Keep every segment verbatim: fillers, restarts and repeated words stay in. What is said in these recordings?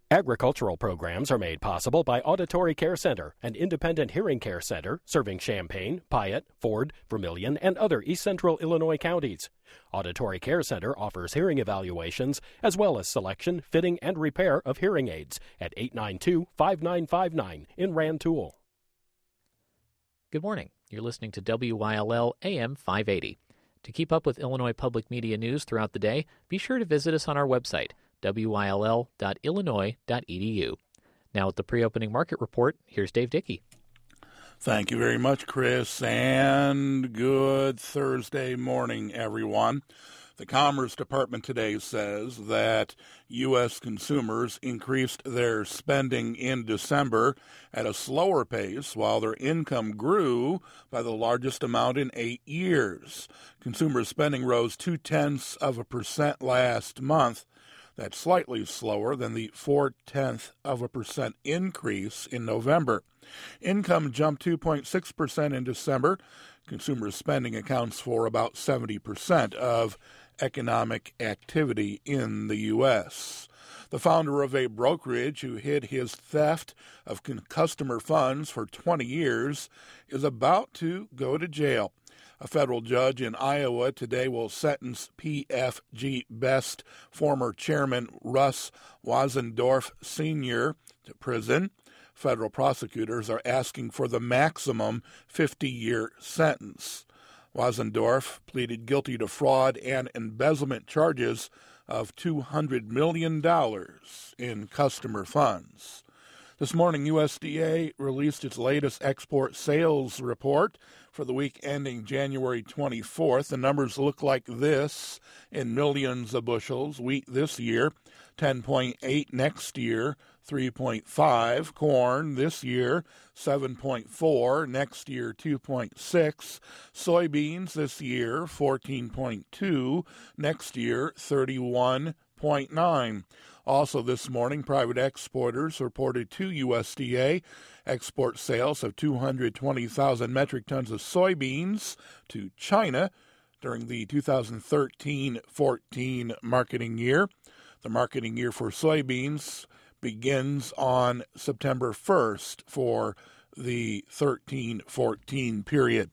Agricultural programs are made possible by Auditory Care Center, an independent hearing care center serving Champaign, Piatt, Ford, Vermilion, and other East Central Illinois counties. Auditory Care Center offers hearing evaluations as well as selection, fitting, and repair of hearing aids at eight nine two, five nine five nine in Rantoul. Good morning. You're listening to W I L L A M five eighty. To keep up with Illinois public media news throughout the day, be sure to visit us on our website, W I L L dot illinois dot e d u. Now with the pre-opening market report, here's Dave Dickey. Thank you very much, Chris, and good Thursday morning, everyone. The Commerce Department today says that U S consumers increased their spending in December at a slower pace while their income grew by the largest amount in eight years. Consumer spending rose two-tenths of a percent last month. That's slightly slower than the four-tenths of a percent increase in November. Income jumped two point six percent in December. Consumer spending accounts for about seventy percent of economic activity in the U S. The founder of a brokerage who hid his theft of customer funds for twenty years is about to go to jail. A federal judge in Iowa today will sentence P F G Best former chairman Russ Wasendorf Senior to prison. Federal prosecutors are asking for the maximum fifty-year sentence. Wasendorf pleaded guilty to fraud and embezzlement charges of two hundred million dollars in customer funds. This morning, U S D A released its latest export sales report for the week ending January twenty-fourth. The numbers look like this in millions of bushels. Wheat this year, ten point eight. Next year, three point five. Corn this year, seven point four. Next year, two point six. Soybeans this year, fourteen point two. Next year, thirty-one point nine. Also this morning, private exporters reported to U S D A export sales of two hundred twenty thousand metric tons of soybeans to China during the two thousand thirteen fourteen marketing year. The marketing year for soybeans begins on September first for the thirteen fourteen period.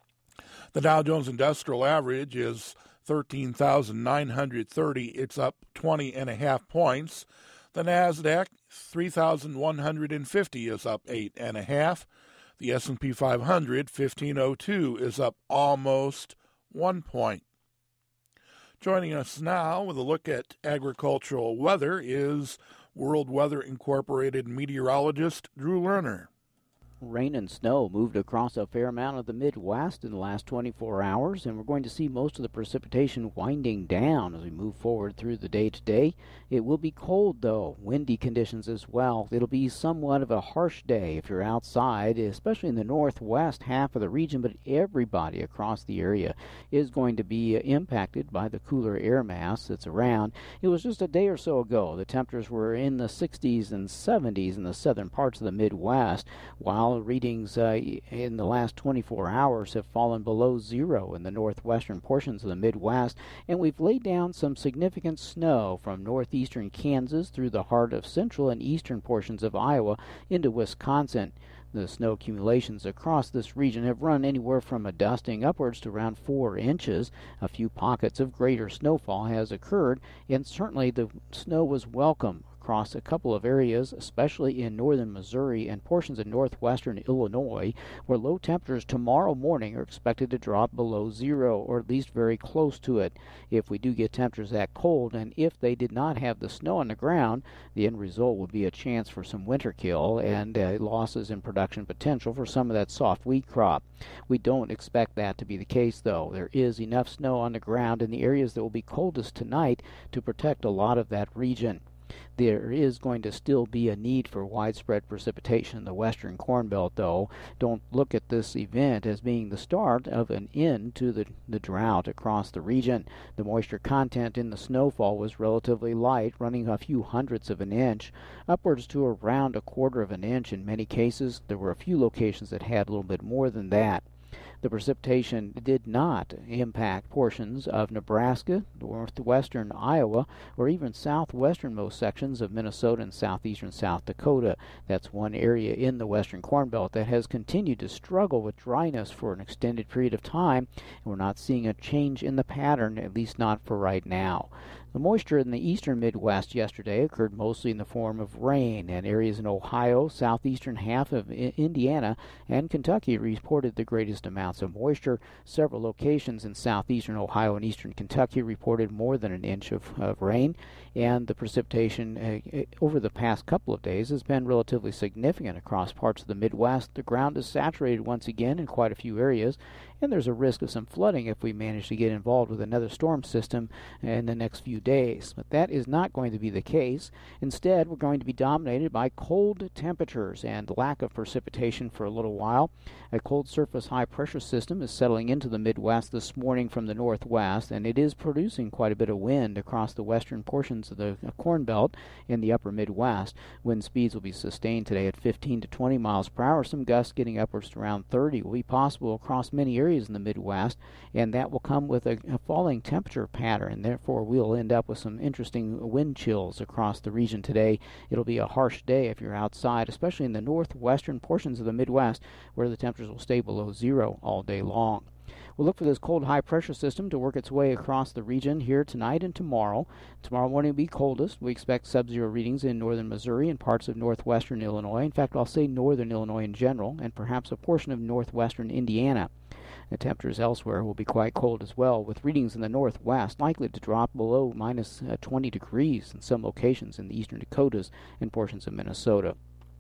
The Dow Jones Industrial Average is thirteen thousand nine hundred thirty. It's up twenty and a half points. The NASDAQ, three thousand one hundred fifty, is up eight and a half. The S and P five hundred, fifteen oh two, is up almost one point. Joining us now with a look at agricultural weather is World Weather Incorporated meteorologist Drew Lerner. Rain and snow moved across a fair amount of the Midwest in the last twenty-four hours, and we're going to see most of the precipitation winding down as we move forward through the day today. It will be cold, though, windy conditions as well. It'll be somewhat of a harsh day if you're outside, especially in the northwest half of the region, but everybody across the area is going to be impacted by the cooler air mass that's around. It was just a day or so ago. The temperatures were in the sixties and seventies in the southern parts of the Midwest, while readings uh, in the last twenty-four hours have fallen below zero in the northwestern portions of the Midwest, and we've laid down some significant snow from northeastern Kansas through the heart of central and eastern portions of Iowa into Wisconsin. The snow accumulations across this region have run anywhere from a dusting upwards to around four inches. A few pockets of greater snowfall has occurred, and certainly the snow was welcome across a couple of areas, especially in northern Missouri and portions of northwestern Illinois, where low temperatures tomorrow morning are expected to drop below zero, or at least very close to it. If we do get temperatures that cold, and if they did not have the snow on the ground, the end result would be a chance for some winter kill and uh, losses in production potential for some of that soft wheat crop. We don't expect that to be the case, though. There is enough snow on the ground in the areas that will be coldest tonight to protect a lot of that region. There is going to still be a need for widespread precipitation in the western Corn Belt, though. Don't look at this event as being the start of an end to the, the drought across the region. The moisture content in the snowfall was relatively light, running a few hundredths of an inch, upwards to around a quarter of an inch in many cases. There were a few locations that had a little bit more than that. The precipitation did not impact portions of Nebraska, northwestern Iowa, or even southwesternmost sections of Minnesota and southeastern South Dakota. That's one area in the western Corn Belt that has continued to struggle with dryness for an extended period of time, and we're not seeing a change in the pattern, at least not for right now. The moisture in the eastern Midwest yesterday occurred mostly in the form of rain, and areas in Ohio, southeastern half of Indiana, and Kentucky reported the greatest amounts of moisture. Several locations in southeastern Ohio and eastern Kentucky reported more than an inch of, of rain, and the precipitation uh, over the past couple of days has been relatively significant across parts of the Midwest. The ground is saturated once again in quite a few areas, and there's a risk of some flooding if we manage to get involved with another storm system in the next few days. But that is not going to be the case. Instead, we're going to be dominated by cold temperatures and lack of precipitation for a little while. A cold surface high pressure system is settling into the Midwest this morning from the northwest, and it is producing quite a bit of wind across the western portions of the Corn Belt in the upper Midwest. Wind speeds will be sustained today at fifteen to twenty miles per hour. Some gusts getting upwards to around thirty will be possible across many areas in the Midwest, and that will come with a, a falling temperature pattern. Therefore, we'll end up with some interesting wind chills across the region today. It'll be a harsh day if you're outside, especially in the northwestern portions of the Midwest, where the temperatures will stay below zero all day long. We'll look for this cold high-pressure system to work its way across the region here tonight and tomorrow. Tomorrow morning will be coldest. We expect sub-zero readings in northern Missouri and parts of northwestern Illinois. In fact, I'll say northern Illinois in general, and perhaps a portion of northwestern Indiana. The temperatures elsewhere will be quite cold as well, with readings in the northwest likely to drop below minus uh, twenty degrees in some locations in the eastern Dakotas and portions of Minnesota.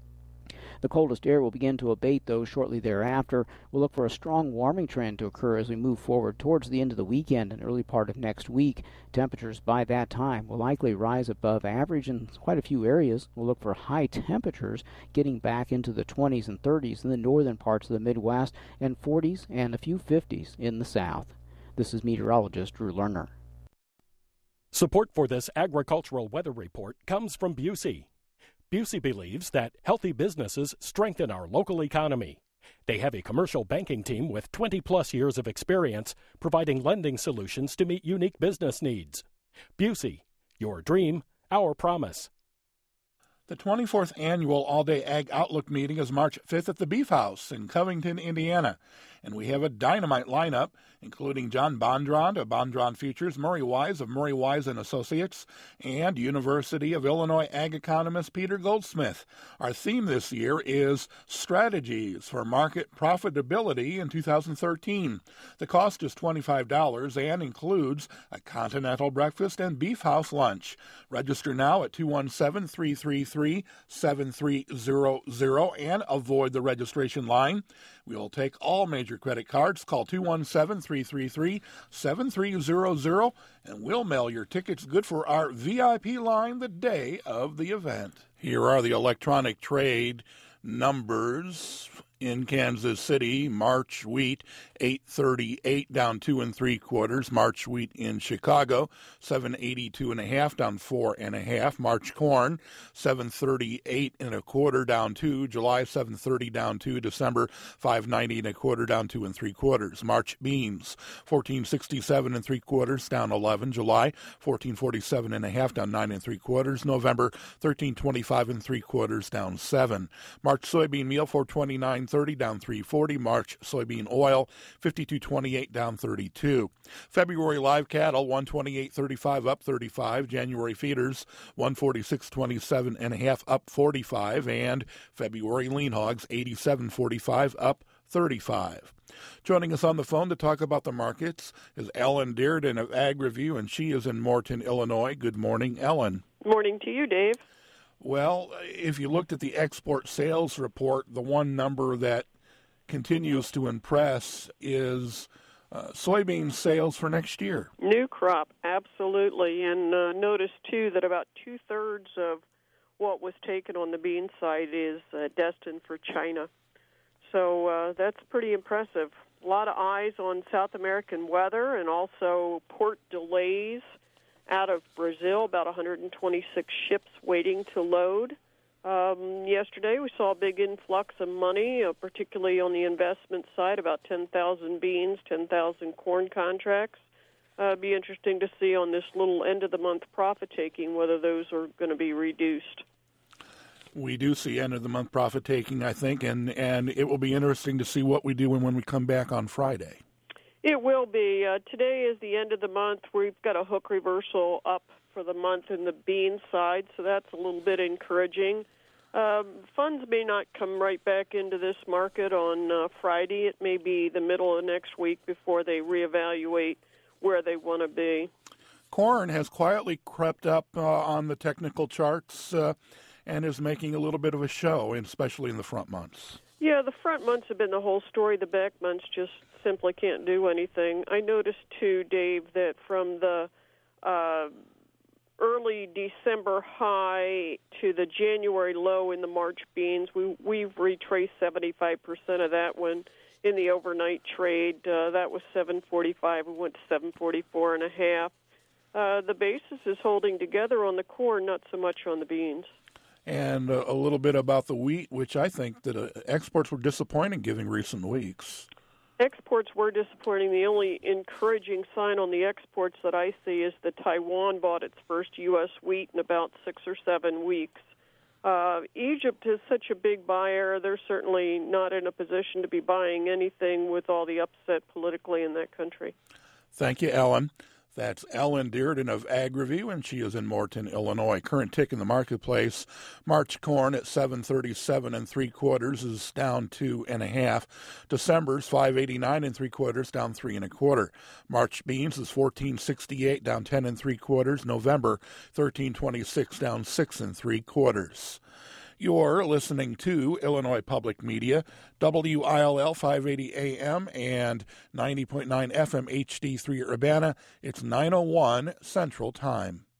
The coldest air will begin to abate, though, shortly thereafter. We'll look for a strong warming trend to occur as we move forward towards the end of the weekend and early part of next week. Temperatures by that time will likely rise above average in quite a few areas. We'll look for high temperatures getting back into the twenties and thirties in the northern parts of the Midwest, and forties and a few fifties in the south. This is meteorologist Drew Lerner. Support for this agricultural weather report comes from Busey. Busey believes that healthy businesses strengthen our local economy. They have a commercial banking team with twenty plus years of experience providing lending solutions to meet unique business needs. Busey, your dream, our promise. The twenty-fourth Annual All-Day Ag Outlook meeting is March fifth at the Beef House in Covington, Indiana. And we have a dynamite lineup, including John Bondron of Bondron Futures, Murray Wise of Murray Wise and Associates, and University of Illinois ag economist Peter Goldsmith. Our theme this year is Strategies for Market Profitability in two thousand thirteen. The cost is twenty-five dollars and includes a continental breakfast and Beef House lunch. Register now at two one seven, three three three, seven three zero zero and avoid the registration line. We will take all major credit cards. Call two one seven, three three three, seven three zero zero and we'll mail your tickets good for our V I P line the day of the event. Here are the electronic trade numbers. In Kansas City, March wheat eight thirty-eight down two and three quarters. March wheat in Chicago seven eighty-two and a half down four and a half. March corn seven thirty-eight and a quarter down two. July seven thirty down two. December five ninety and a quarter down two and three quarters. March beans fourteen sixty-seven and three quarters down eleven. July fourteen forty-seven and a half down nine and three quarters. November thirteen twenty-five and three quarters down seven. March soybean meal four twenty-nine thirty down three forty. March soybean oil fifty-two twenty-eight down thirty-two. February live cattle one twenty-eight thirty-five up thirty-five. January feeders one forty-six twenty-seven and a half up forty-five, and February lean hogs eighty-seven forty-five up thirty-five. Joining us on the phone to talk about the markets is Ellen Dearden of Ag Review, and she is in Morton, Illinois. Good morning, Ellen. Morning to you, Dave. Well, if you looked at the export sales report, the one number that continues to impress is uh, soybean sales for next year. New crop, absolutely. And uh, notice, too, that about two-thirds of what was taken on the bean side is uh, destined for China. So uh, that's pretty impressive. A lot of eyes on South American weather and also port delays out of Brazil, about one hundred twenty-six ships waiting to load. Um, yesterday, we saw a big influx of money, uh, particularly on the investment side, about ten thousand beans, ten thousand corn contracts. Uh, it'd be interesting to see on this little end-of-the-month profit-taking whether those are going to be reduced. We do see end-of-the-month profit-taking, I think, and, and it will be interesting to see what we do when, when we come back on Friday. It will be. Uh, today is the end of the month. We've got a hook reversal up for the month in the bean side, so that's a little bit encouraging. Um, funds may not come right back into this market on uh, Friday. It may be the middle of next week before they reevaluate where they want to be. Corn has quietly crept up uh, on the technical charts uh, and is making a little bit of a show, especially in the front months. Yeah, the front months have been the whole story. The back months just simply can't do anything. I noticed, too, Dave, that from the uh, early December high to the January low in the March beans, we, we've retraced seventy-five percent of that one in the overnight trade. Uh, that was seven forty-five. We went to seven forty-four and a half. Uh, the basis is holding together on the corn, not so much on the beans. And uh, a little bit about the wheat, which I think that uh, exports were disappointing given recent weeks. Exports were disappointing. The only encouraging sign on the exports that I see is that Taiwan bought its first U S wheat in about six or seven weeks. Uh, Egypt is such a big buyer. They're certainly not in a position to be buying anything with all the upset politically in that country. Thank you, Ellen. That's Ellen Dearden of AgriView, and she is in Morton, Illinois. Current tick in the marketplace: March corn at seven thirty-seven and three quarters is down two and a half. December's five eighty-nine and three quarters, down three and a quarter. March beans is fourteen sixty-eight, down ten and three quarters. November thirteen twenty-six, down six and three quarters. You're listening to Illinois Public Media, W I L L five eighty A M and ninety point nine F M H D three Urbana. It's nine oh one Central Time.